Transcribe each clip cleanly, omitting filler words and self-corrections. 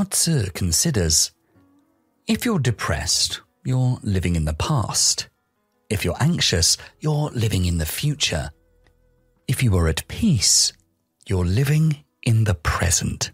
Lao Tzu considers: if you're depressed, you're living in the past. If you're anxious, you're living in the future. If you are at peace, you're living in the present.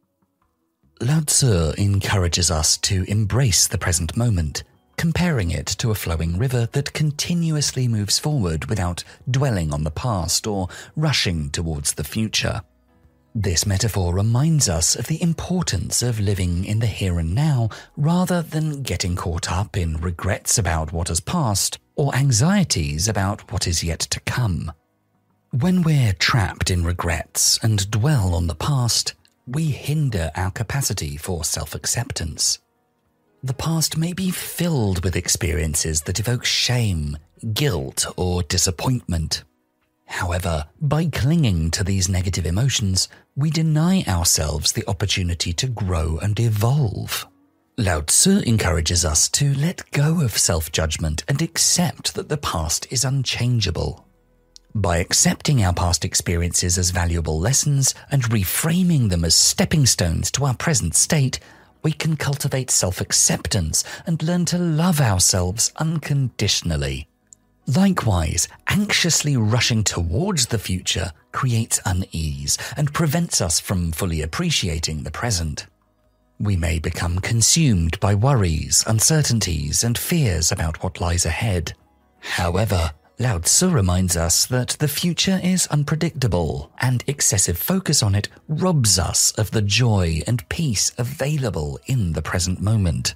Lao Tzu encourages us to embrace the present moment, comparing it to a flowing river that continuously moves forward without dwelling on the past or rushing towards the future. This metaphor reminds us of the importance of living in the here and now rather than getting caught up in regrets about what has passed or anxieties about what is yet to come. When we're trapped in regrets and dwell on the past, we hinder our capacity for self-acceptance. The past may be filled with experiences that evoke shame, guilt, or disappointment. However, by clinging to these negative emotions, we deny ourselves the opportunity to grow and evolve. Lao Tzu encourages us to let go of self-judgment and accept that the past is unchangeable. By accepting our past experiences as valuable lessons and reframing them as stepping stones to our present state, we can cultivate self-acceptance and learn to love ourselves unconditionally. Likewise, anxiously rushing towards the future creates unease and prevents us from fully appreciating the present. We may become consumed by worries, uncertainties, and fears about what lies ahead. However, Lao Tzu reminds us that the future is unpredictable, and excessive focus on it robs us of the joy and peace available in the present moment.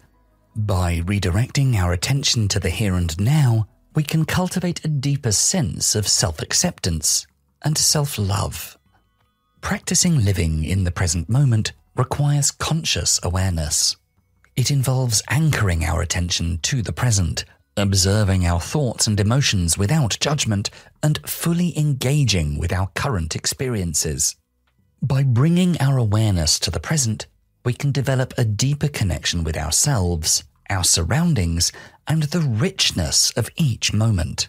By redirecting our attention to the here and now, we can cultivate a deeper sense of self-acceptance and self-love. Practicing living in the present moment requires conscious awareness. It involves anchoring our attention to the present, observing our thoughts and emotions without judgment, and fully engaging with our current experiences. By bringing our awareness to the present, we can develop a deeper connection with ourselves, our surroundings, and the richness of each moment.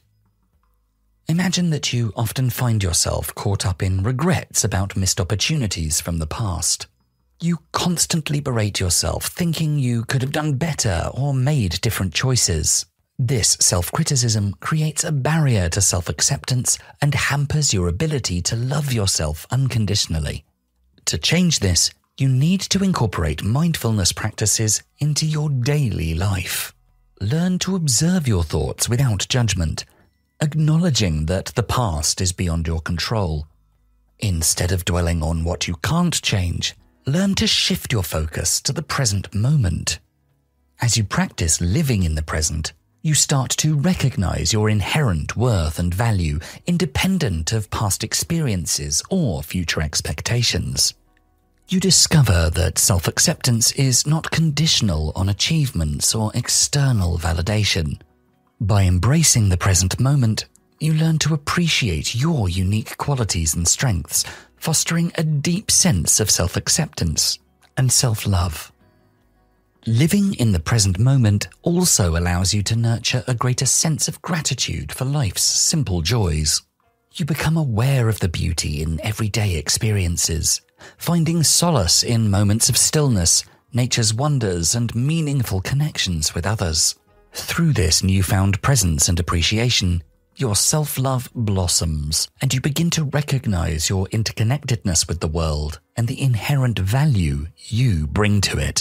Imagine that you often find yourself caught up in regrets about missed opportunities from the past. You constantly berate yourself, thinking you could have done better or made different choices. This self-criticism creates a barrier to self-acceptance and hampers your ability to love yourself unconditionally. To change this, you need to incorporate mindfulness practices into your daily life. Learn to observe your thoughts without judgment, acknowledging that the past is beyond your control. Instead of dwelling on what you can't change, learn to shift your focus to the present moment. As you practice living in the present, you start to recognize your inherent worth and value, independent of past experiences or future expectations. You discover that self-acceptance is not conditional on achievements or external validation. By embracing the present moment, you learn to appreciate your unique qualities and strengths, fostering a deep sense of self-acceptance and self-love. Living in the present moment also allows you to nurture a greater sense of gratitude for life's simple joys. You become aware of the beauty in everyday experiences, finding solace in moments of stillness, nature's wonders, and meaningful connections with others. Through this newfound presence and appreciation, your self-love blossoms, and you begin to recognize your interconnectedness with the world and the inherent value you bring to it.